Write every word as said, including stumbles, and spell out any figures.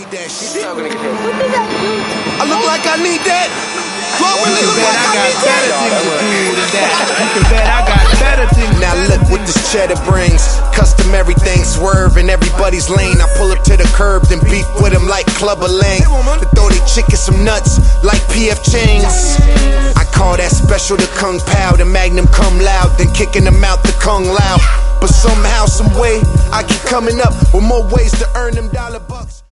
need that shit. What does that mean? I look like I need that. Do I really look like I need that? You can bet I got better things. Now look what this cheddar brings. Customary things swerve in everybody's lane. I pull up to the curb, then beef with them like Clubber Lang. To throw they chicken some nuts like P F Chang's. I call that special the Kung Pao. The Magnum come loud, then kicking them out the Kung Lao. But somehow, some way, I keep coming up with more ways to earn them dollar bucks.